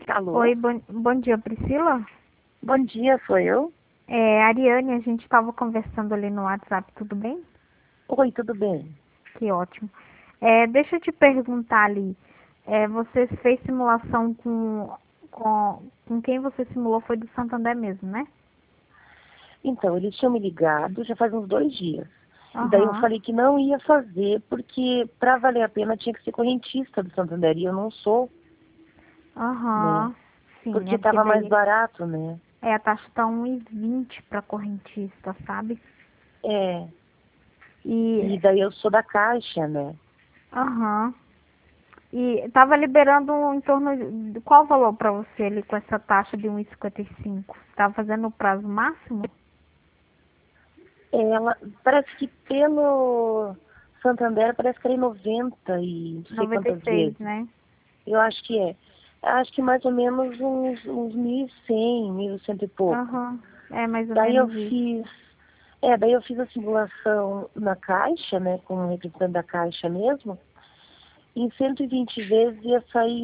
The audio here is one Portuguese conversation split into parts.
Alô? Oi, bom dia, Priscila. Bom dia, sou eu? Ariane, a gente estava conversando ali no WhatsApp, tudo bem? Oi, tudo bem? Que ótimo. Deixa eu te perguntar ali, você fez simulação com quem você simulou foi do Santander mesmo, né? Então, eles tinham me ligado já faz uns 2 dias. E daí eu Aham, falei que não ia fazer, porque para valer a pena tinha que ser correntista do Santander, e eu não sou, né? aham, sim, Porque é porque tava mais daí barato, né? a taxa tá 1,20 para correntista, sabe? É, E, e daí eu sou da Caixa, né? aham, e tava liberando em torno de qual valor para você ali com essa taxa de 1,55? Tava fazendo o prazo máximo? Ela, parece que pelo Santander parece que era em 90 e não sei quantas 96, vezes. né? Eu acho que é. Acho que mais ou menos uns 1.100, 1.100 e pouco. Aham, é mais ou Daí eu menos isso. fiz, daí eu fiz a simulação na Caixa, né, com o representante da Caixa mesmo. Em 120 vezes ia sair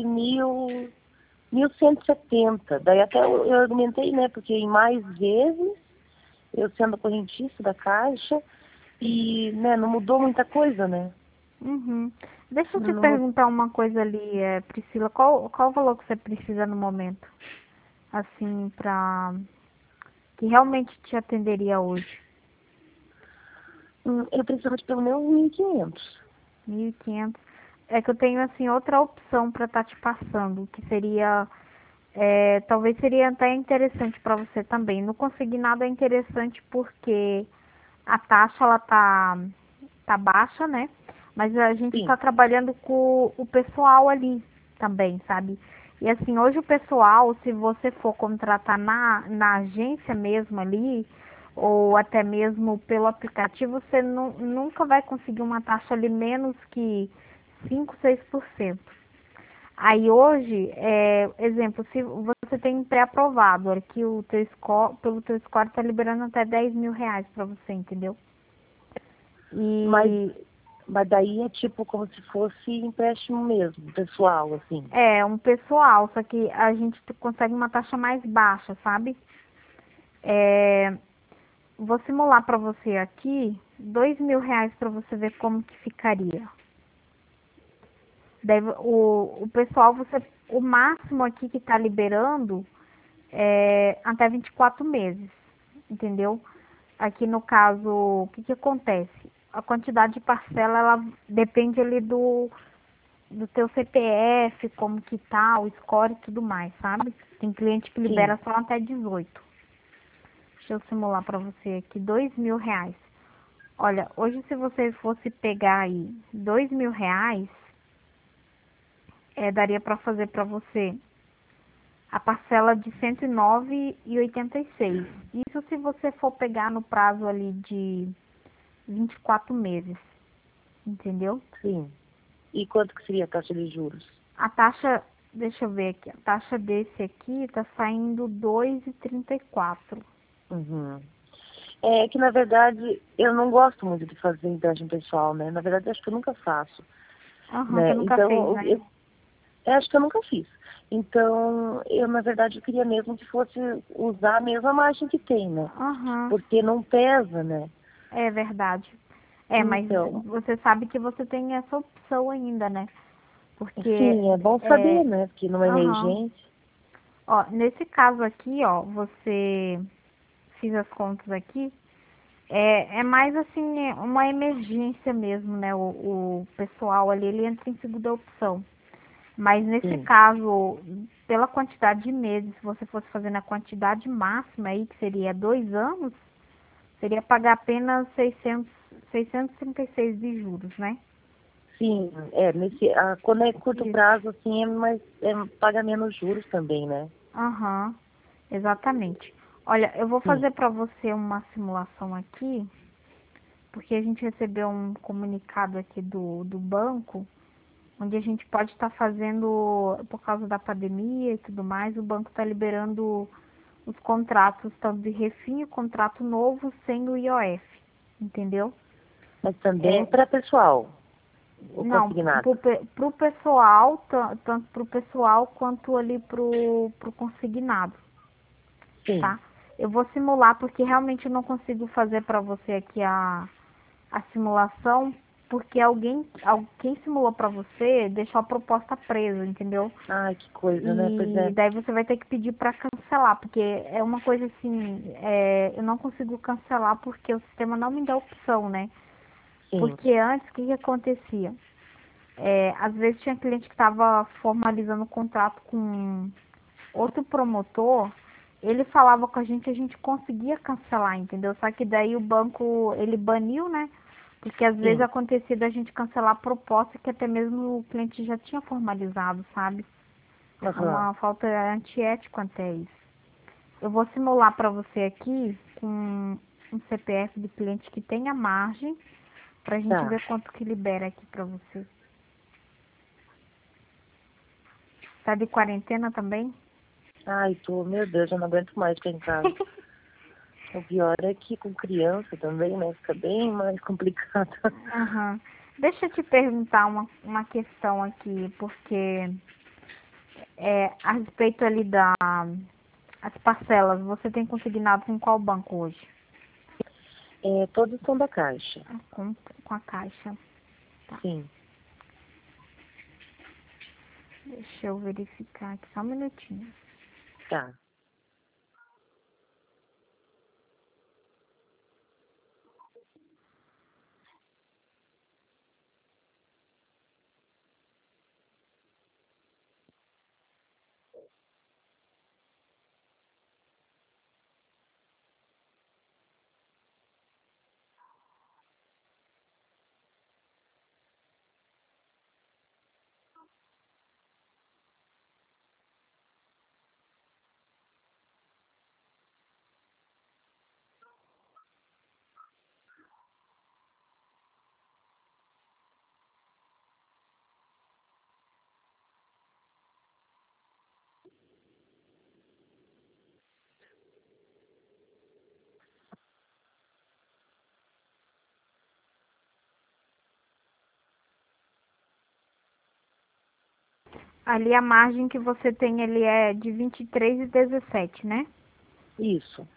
1.170. Daí até eu argumentei, né, porque em mais vezes, eu sendo correntista da Caixa, e, né, não mudou muita coisa, né? Uhum. Deixa eu te Não mu- perguntar uma coisa ali, Priscila, qual o valor que você precisa no momento? Assim, que realmente te atenderia hoje? eu precisava de pelo menos 1.500. 1.500. É que eu tenho, assim, outra opção para estar te passando, que seria, talvez seria até interessante para você também. Não consegui nada interessante porque a taxa, ela tá baixa, né? Mas a gente Sim, está trabalhando com o pessoal ali também, sabe? E assim, hoje o pessoal, se você for contratar na agência mesmo ali, ou até mesmo pelo aplicativo, você nunca vai conseguir uma taxa ali menos que 5, 6%. Aí hoje, exemplo, se você tem pré-aprovado, aqui o teu score, pelo teu score tá liberando até R$ 10.000 para você, entendeu? mas, E mas daí é tipo como se fosse empréstimo mesmo, pessoal, assim. é um pessoal, só que a gente consegue uma taxa mais baixa, sabe? É, vou simular para você aqui R$ 2.000 para você ver como que ficaria. Daí o pessoal, o máximo aqui que está liberando é até 24 meses, entendeu? Aqui no caso, o que acontece? A quantidade de parcela, ela depende ali do teu CPF, como que tá, o score e tudo mais, sabe? Tem cliente que Sim. libera só até 18. Deixa eu simular para você aqui, R$ 2.000. Olha, hoje se você fosse pegar aí R$ 2.000, daria para fazer para você a parcela de 109,86. Isso se você for pegar no prazo ali de 24 meses, entendeu? Sim. E quanto que seria a taxa de juros? A taxa, deixa eu ver aqui, a taxa desse aqui tá saindo 2,34. Uhum. É que, na verdade, eu não gosto muito de fazer empréstimo pessoal, né? Na verdade, acho que eu nunca faço, Aham, você né? nunca fez, Então, né? eu acho que eu nunca fiz. Então, eu, na verdade, eu queria mesmo que fosse usar a mesma margem que tem, né? Aham, Porque não pesa, né? é verdade. Mas Então, você sabe que você tem essa opção ainda, né? Porque, sim, é bom saber, é, né? Porque numa aham. emergência, Ó, nesse caso aqui, ó, você fiz as contas aqui, é mais assim, uma emergência mesmo, né? O pessoal ali, ele entra em segunda opção. Mas nesse sim. caso, pela quantidade de meses, se você fosse fazer na quantidade máxima aí, que seria 2 anos, seria pagar apenas 636 de juros, né? Sim, quando é curto Isso. prazo, assim, paga menos juros também, né? Aham, exatamente. Olha, eu vou Sim, fazer para você uma simulação aqui, porque a gente recebeu um comunicado aqui do banco, onde a gente pode estar fazendo, por causa da pandemia e tudo mais, o banco está liberando os contratos, tanto de refim e contrato novo sem o IOF, entendeu? mas também É, para pessoal. O Não, consignado. pro pessoal, tanto pro pessoal quanto ali pro consignado, Sim. tá? Eu vou simular porque realmente eu não consigo fazer para você aqui a simulação, porque quem simulou para você deixou a proposta presa, entendeu? Ai, que coisa, né? Pois E é. daí você vai ter que pedir para cancelar, porque é uma coisa assim, eu não consigo cancelar porque o sistema não me dá opção, né? Sim. Porque antes, o que que acontecia? Às vezes tinha cliente que estava formalizando o contrato com outro promotor, ele falava com a gente conseguia cancelar, entendeu? Só que daí o banco, ele baniu, né? Porque às vezes Sim. acontecia da gente cancelar a proposta que até mesmo o cliente já tinha formalizado, sabe? É Aham. uma falta antiética até isso. Eu vou simular para você aqui com um CPF de cliente que tenha margem, pra gente Tá. ver quanto que libera aqui para você. Tá de quarentena também? Ai, meu Deus, eu não aguento mais ficar em casa. O pior é que com criança também, né? Fica bem mais complicado. Aham. Deixa eu te perguntar uma questão aqui, porque a respeito ali as parcelas, você tem consignado com qual banco hoje? É, todos são da Caixa. Com a Caixa. Tá. Sim. Deixa eu verificar aqui só um minutinho. Tá. Ali a margem que você tem ali é de 23,17, né? Isso.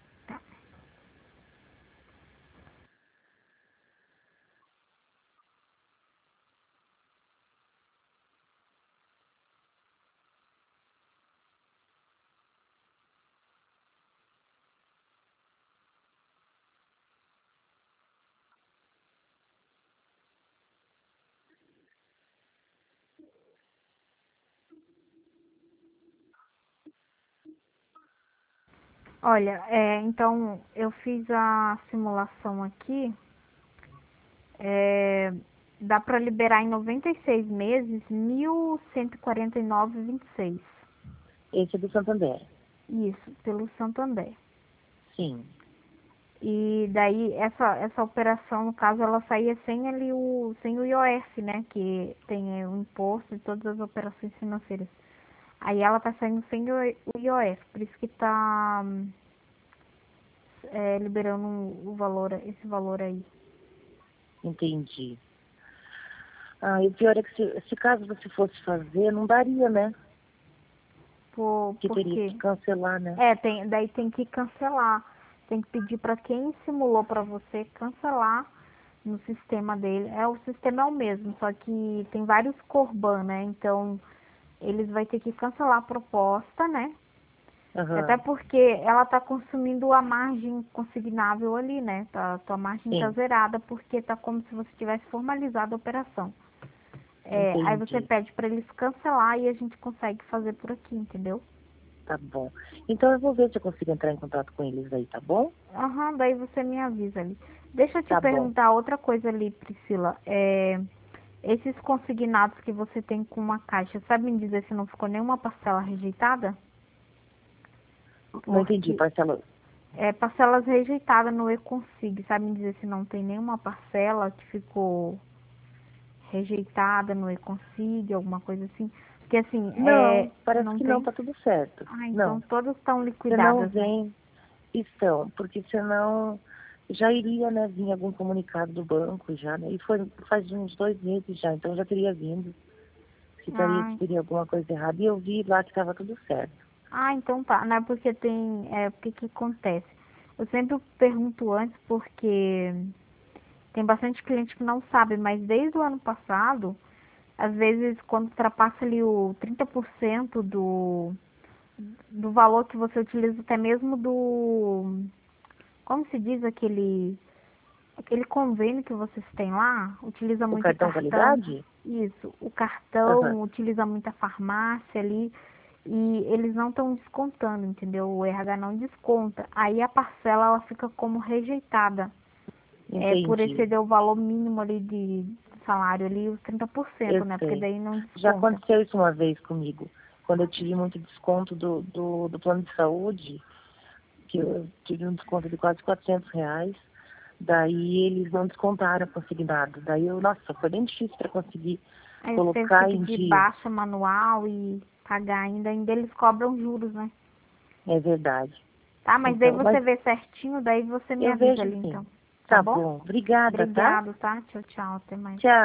Olha, então eu fiz a simulação aqui. É, dá para liberar em 96 meses 1.149,26. Esse é do Santander. Isso, pelo Santander. Sim. E daí essa operação, no caso, ela saía sem o IOF, né? Que tem o imposto e todas as operações financeiras. Aí ela tá saindo sem o IOF, por isso que tá liberando esse valor aí. Entendi. Ah, e o pior é que se caso você fosse fazer, não daria, né? Que Por teria que quê? cancelar, né? Daí tem que cancelar. Tem que pedir para quem simulou para você cancelar no sistema dele. O sistema é o mesmo, só que tem vários Corban, né? Então, eles vai ter que cancelar a proposta, né? Até Aham. porque ela tá consumindo a margem consignável ali, né? Tua margem tá Sim. zerada porque tá como se você tivesse formalizado a operação. Aí você Entendi. pede para eles cancelar e a gente consegue fazer por aqui, entendeu? Tá bom. Então eu vou ver se eu consigo entrar em contato com eles aí, tá bom? Aham, daí você me avisa ali. Deixa eu te Tá bom. perguntar outra coisa ali, Priscila. Esses consignados que você tem com uma caixa, sabe me dizer se não ficou nenhuma parcela rejeitada? Não entendi, Porque parcela. parcelas rejeitadas no e-consig, sabe me dizer se não tem nenhuma parcela que ficou rejeitada no e-consig, alguma coisa assim? Porque assim, Não, parece não que não, tem? tá tudo certo. Ah, então Não. todas estão Você não liquidadas, né? vem, estão, porque senão já iria, né, vir algum comunicado do banco já, né? E foi faz uns 2 meses já, então já teria vindo. Se Ah, teria alguma coisa errada. E eu vi lá que estava tudo certo. então tá, não é porque porque que acontece? Eu sempre pergunto antes porque tem bastante cliente que não sabe, mas desde o ano passado, às vezes quando ultrapassa ali o 30% do valor que você utiliza, até mesmo como se diz aquele convênio que vocês têm lá, utiliza O muito cartão cartão, validade? isso, o Aham, cartão utiliza muita farmácia ali, e eles não estão descontando, entendeu? O RH não desconta. Aí a parcela ela fica como rejeitada. Por entendi. exceder o valor mínimo ali de salário ali, os 30%, Eu né? Porque sei. daí não Já desconta. aconteceu isso uma vez comigo. Quando eu tive muito desconto do plano de saúde, que eu tive um desconto de quase R$ 400, daí eles não descontaram a consignado. Daí nossa, foi bem difícil para conseguir Aí você teve que colocar em pedir dia. baixa manual e pagar ainda eles cobram juros, né? É verdade. Tá? Mas daí Então, você mas vê certinho, daí você me eu avisa vejo ali sim. então. Tá Tá bom? bom. Obrigada, tá? Obrigado, tá? Tchau, tchau. Até mais. Tchau.